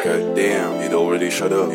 God damn, it already shut up.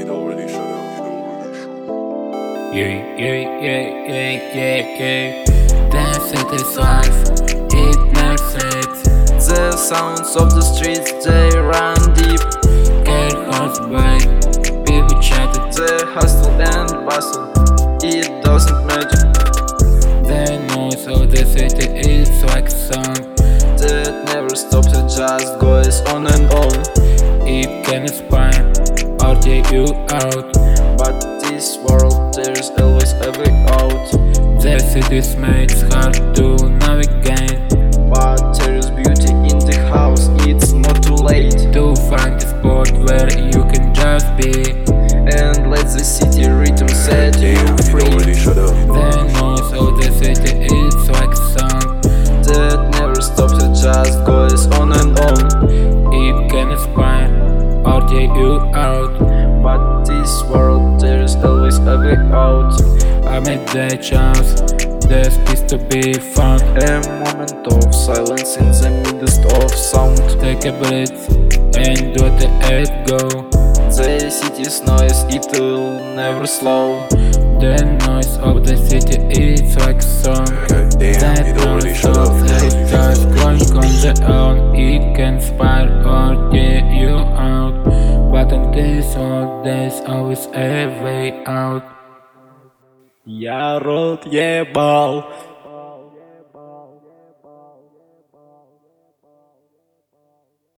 Yeah. Dance it is life, it never fades. The sounds of the streets, they run deep. Get hearts break, people chatted. The hustle and bustle, it doesn't matter. The noise of the city is like a song That never stops, it just goes on and on. It can inspire or take you out, But this world, there's always a way out. the city's made hard to navigate. But there's beauty in the house, it's not too late. To find a spot where you can just be, And let the city rhythm set you Damn, it free. already shut up. the noise of the city is like a song That never stops, it just goes on and on. It can inspire or take you out. But this world, there's always a way out. I made the chance, there's peace to be found. A moment of silence in the midst of sound. Take a breath and let it go. The city's noise, it will never slow. The noise of the city is like a song God damn, that it already noise shut of up. the just going on the own. It can inspire or get you out, but in this world there's always a way out. Я рот ебал,